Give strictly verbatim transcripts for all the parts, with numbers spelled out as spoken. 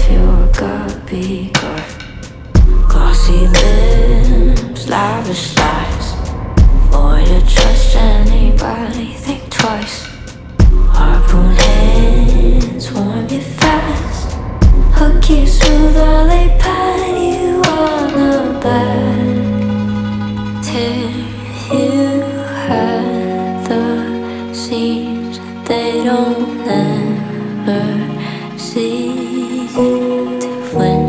you're a guppy girl. Glossy lips, lavish lies. Avoid to trust anybody, think twice. Harpoon hands, warm you fast. Hook you smooth while they pat you on the back. Till you had the seams they don't ever see to flinch.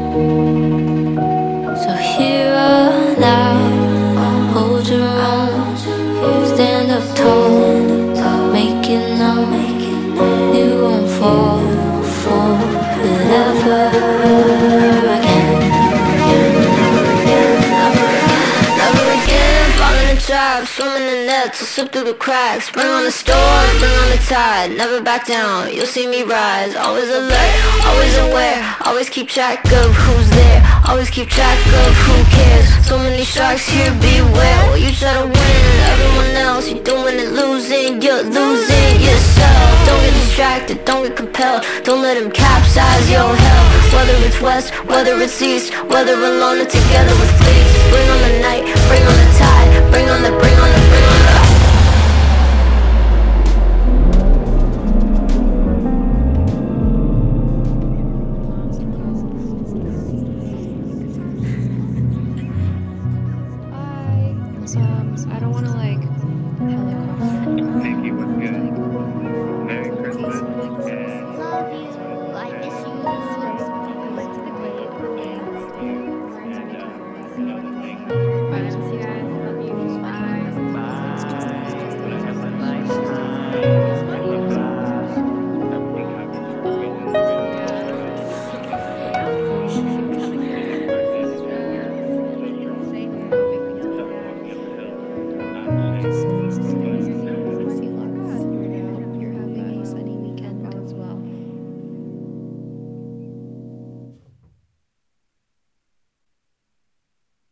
So here or now, hold your own, stand up tall, make it known. You won't fall for it ever again. Never again, fall in the trap, swim in the nets, I'll slip through the cracks. Bring on the storm, bring on the tide, never back down, you'll see me rise. Always alert, always aware, always keep track of who's there. Always keep track of who cares. So many sharks here, beware. Well, you try to win, everyone else, you're doing it, losing, you're losing yourself. Don't get distracted, don't get compelled, don't let them capsize your hell. Whether it's west, whether it's east, whether alone or together with fleets. Bring on the night, bring on the tide, bring on the, bring on the, bring